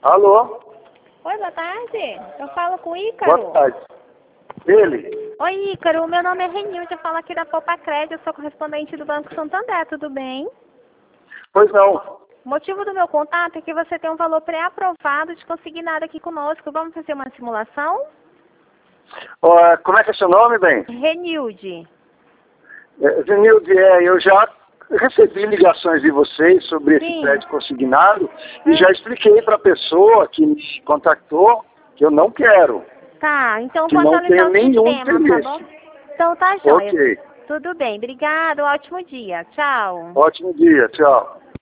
Alô? Oi, boa tarde. Eu falo com o Ícaro. Boa tarde. Ele? Oi, Ícaro. Meu nome é Renilde. Eu falo aqui da Poupa Crédito. Eu sou correspondente do Banco Santander. Tudo bem? Pois não. O motivo do meu contato é que você tem um valor pré-aprovado de consignado aqui conosco. Vamos fazer uma simulação? Como é que é seu nome, bem? Renilde. Zenilde, eu já recebi ligações de vocês sobre esse crédito consignado e já expliquei para a pessoa que me contactou que eu não quero. Tá, então Que vou não atualizar tenho o nenhum sistema, tá interesse. bom? Então tá, joia. Ok. Tudo bem. Obrigado. Ótimo dia. Tchau. Ótimo dia. Tchau.